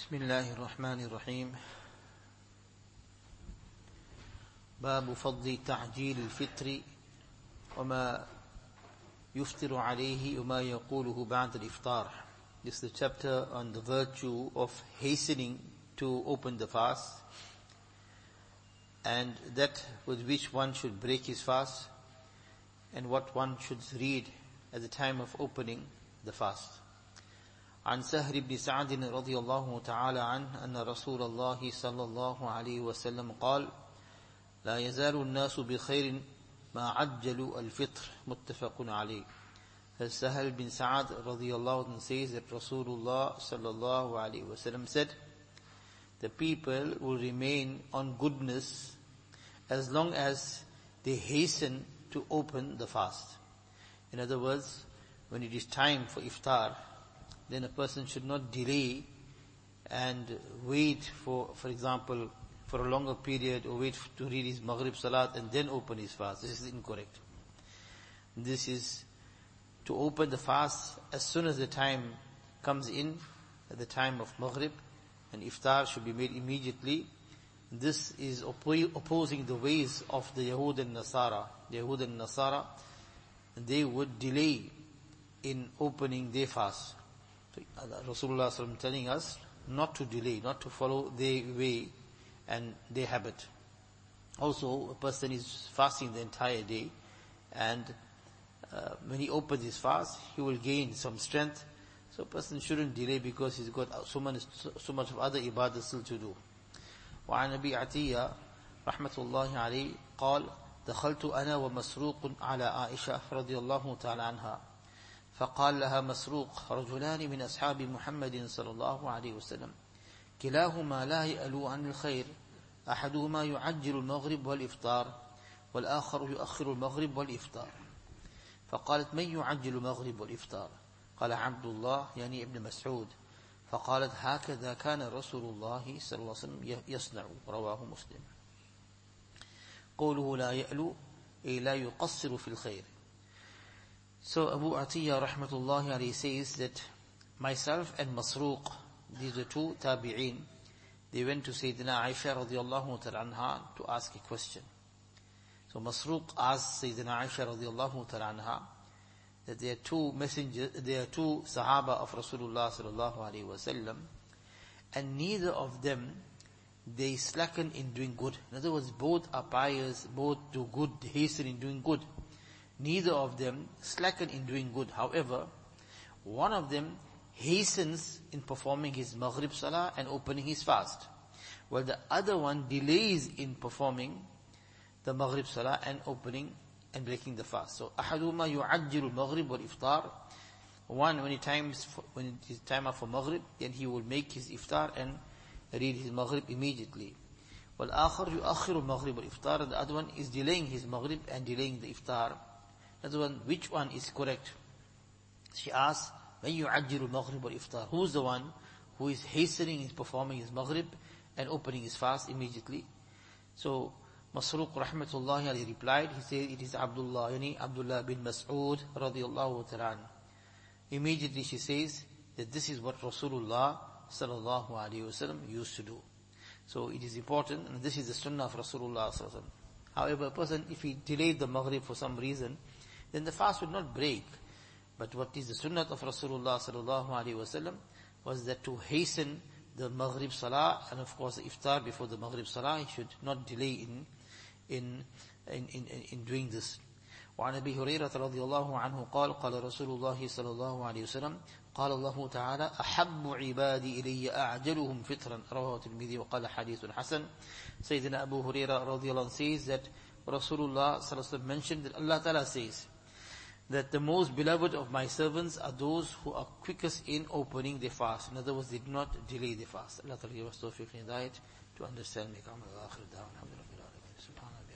بسم الله الرحمن الرحيم. باب فضل تعجيل الفطر وما يفطر عليه وما يقوله بعد الإفطار. This is the chapter on the virtue of hastening to open the fast and that with which one should break his fast and what one should read at the time of opening the fast. عن سهل بن سعد رضي الله تعالى عنه أن رسول الله صلى الله عليه وسلم قال لا يزال الناس بخير ما عجلوا الفطر متفق عليه. As Sahal bin Sa'ad radiyallahu anhu says that Rasulullah sallallahu alayhi wasallam said, the people will remain on goodness as long as they hasten to open the fast. In other words, when it is time for iftar, then a person should not delay and wait for example, for a longer period or wait to read his Maghrib Salat and then open his fast. This is incorrect. This is to open the fast as soon as the time comes in, at the time of Maghrib, and iftar should be made immediately. This is opposing the ways of the Yahud and Nasara. The Yahud and Nasara, they would delay in opening their fast. So Rasulullah sallallahu telling us not to delay, not to follow their way and their habit. Also, a person is fasting the entire day, and when he opens his fast, he will gain some strength. So a person shouldn't delay because he's got so much of other ibadah still to do. وعن أبي عتية رحمة الله عليه قال دخلت أنا ومسروق على عائشة رضي الله تعالى عنها فقال لها مسروق رجلان من أصحاب محمد صلى الله عليه وسلم كلاهما لا يألو عن الخير أحدهما يعجل المغرب والإفطار والآخر يؤخر المغرب والإفطار فقالت من يعجل المغرب والإفطار قال عبد الله يعني ابن مسعود فقالت هكذا كان رسول الله صلى الله عليه وسلم يصنع رواه مسلم. قوله لا يألو أي لا يقصر في الخير. So Abu Atiyah rahmatullahi alayhi says that myself and Masruq, these are two tabi'een, they went to Sayyidina Aisha radiyallahu ta'ala anha to ask a question. So Masruq asked Sayyidina Aisha radiyallahu ta'ala anha that there are two Sahaba of Rasulullah sallallahu alayhi wa sallam, and neither of them, they slacken in doing good. In other words, both are pious, both do good, hasten in doing good. Neither of them slacken in doing good. However, one of them hastens in performing his Maghrib Salah and opening his fast, while the other one delays in performing the Maghrib Salah and opening and breaking the fast. So, أحدهما يعجل المغرب والإفطار. One, when it is time for Maghrib, then he will make his iftar and read his Maghrib immediately. والآخر يؤخر المغرب والإفطار. And the other one is delaying his Maghrib and delaying the iftar. Another one, which one is correct? She asked, من يعجل المغرب والإفطار. Who is the one who is hastening in performing his Maghrib and opening his fast immediately? So, Masruq rahmatullahi alayhi replied, he said, it is Abdullah, yani Abdullah bin Mas'ud radiyallahu ta'ala. Immediately she says that this is what Rasulullah sallallahu alayhi wasallam used to do. So it is important, and this is the sunnah of Rasulullah sallallahu alayhi wasallam. However, a person, if he delayed the Maghrib for some reason, then the fast would not break. But what is the sunnah of Rasulullah sallallahu alayhi wasallam was that to hasten the Maghrib Salah, and of course the iftar before the Maghrib Salah, he should not delay in doing this. وعن أبي هريرة رضي الله عنه قال قال رسول الله صلى الله عليه وسلم قال الله تعالى أحب عبادي إلي أعجلهم فطرا رواه الترمذي وقال حديث حسن. Sayyidina Abu Hurairah رضي الله عنه says that Rasulullah صلى الله عليه وسلم mentioned that Allah Ta'ala says that the most beloved of my servants are those who are quickest in opening their fast. In other words, they do not delay their fast. Allah Ta'ala give us tawfiq and hidayat to understand. Make amal akhir da'wan. Alhamdulillah.